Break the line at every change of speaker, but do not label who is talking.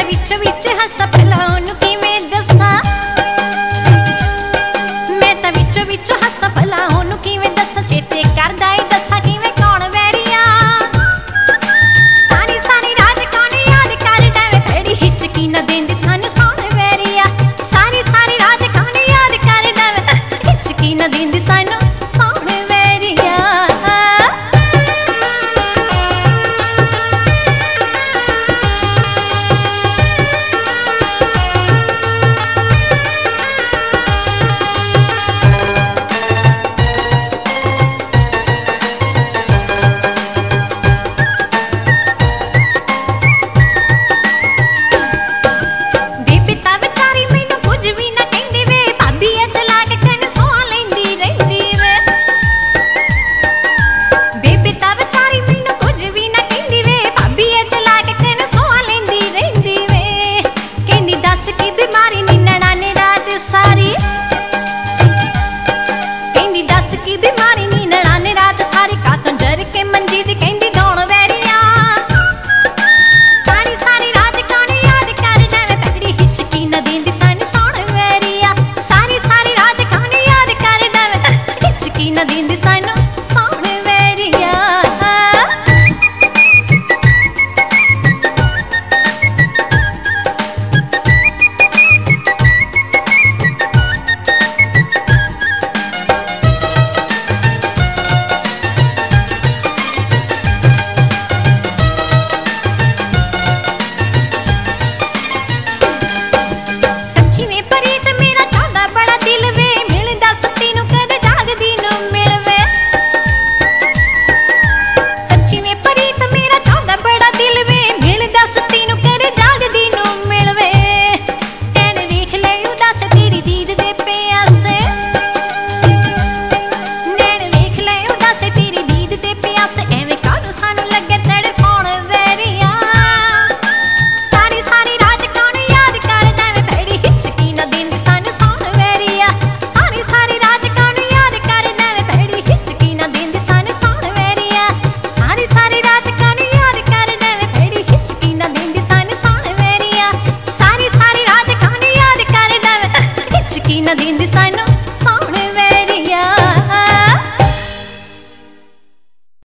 ਤਾਂ ਵਿੱਚ ਹੱਸ ਭਲਾ ਉਹਨੂੰ ਕਿਵੇਂ ਦੱਸਾਂ, ਮੈਂ ਤਾਂ ਵਿੱਚ ਹੱਸ ਭਲਾ ਉਹਨੂੰ ਕਿਵੇਂ ਦੱਸਾਂ, ਚੇਤੇ ਕਰਦਾ ਏ ਦੱਸਾਂ ਕਿਵੇਂ ਕੌਣ ਵੈਰੀਆ, ਸਾਰੀ ਸਾਰੀ ਰਾਤ ਕੌਣ ਯਾਦ ਕਰਦਾ ਵੇ ਭੈੜੀ ਹਿਚਕੀ ਨਾ ਦੇਂਦੀ ਸਾਨੂੰ ਸੌਣ ਵੈਰੀਆ, ਸਾਰੀ ਸਾਰੀ ਰਾਤ ਕੌਣ ਯਾਦ ਕਰਦਾ ਵੇ ਹਿਚਕੀ ਨਾ ਦੇਂਦੀ ਸਾਨੂੰ ਸੌਣ ਵੈਰੀਆ। की बीमारी नी नड़ाने रात सारी का कंजर के मंजी दी कहंदी दौड़ वैरिया, सारी सारी रात कौन याद कर देवे भैड़ी हिचकी ना देंदी सानू सौण वैरिया, सारी सारी रात कौन याद कर देवे हिचकी ना देंदी सानू सौण वैरिया। ना देंदी सानू